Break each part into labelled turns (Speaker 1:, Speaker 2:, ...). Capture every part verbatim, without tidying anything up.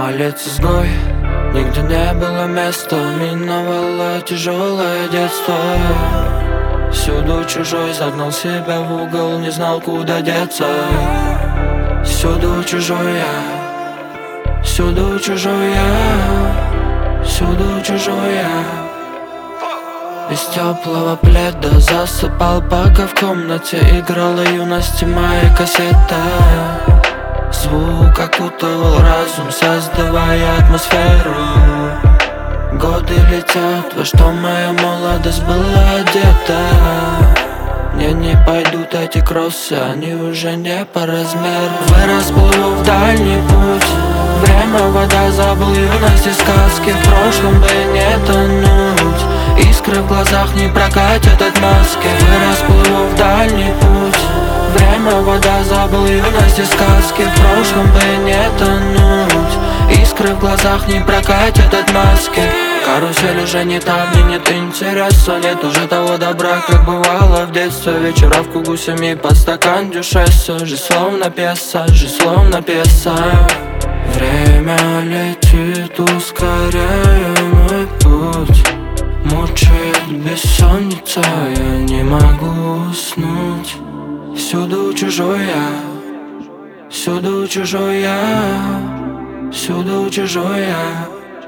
Speaker 1: Малец изгой, нигде не было места. Миновало тяжелое детство. Всюду чужой, загнал себя в угол, не знал, куда деться. Всюду чужой я, всюду чужой я, всюду чужой я. Из теплого пледа засыпал, пока в комнате играла юности моя кассета. Звук окутывал разум, создавая атмосферу. Годы летят, во что моя молодость была одета. Мне не пойдут эти кроссы, они уже не по размеру. Вырос, плыву в дальний путь. Время, вода, забыл юность и сказки. В прошлом бы не тонуть. Искры в глазах не прокатят от маски. Вырос, плыву в дальний путь. Время, вода, забыл юность и сказки. В прошлом бы не тонуть. Искры в глазах не прокатят от маски. Карусель уже не там, мне нет интереса. Нет уже того добра, как бывало в детстве. Вечера в кругу семьи под стакан дюшеса. Жизнь словно пьеса, жизнь словно пьеса. Время летит, ускоряя мой путь. Мучает бессонница, я не могу уснуть. Всюду чужой я, всюду чужой я, всюду чужой я.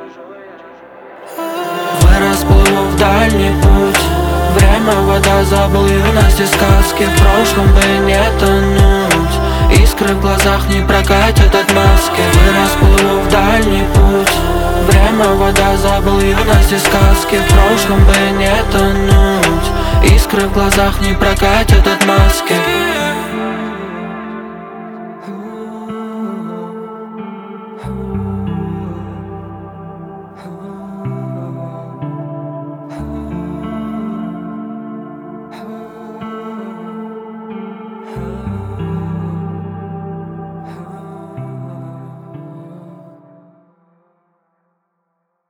Speaker 1: Вырос, плыву в дальний путь. Время, вода, забыл юность и сказки. В прошлом бы не тонуть. Искры в глазах не прокатят от маски. Вырос, плыву в дальний путь. Время, вода, забыл юность и сказки. В прошлом бы не тонуть. Искры в глазах не прокатят от маски.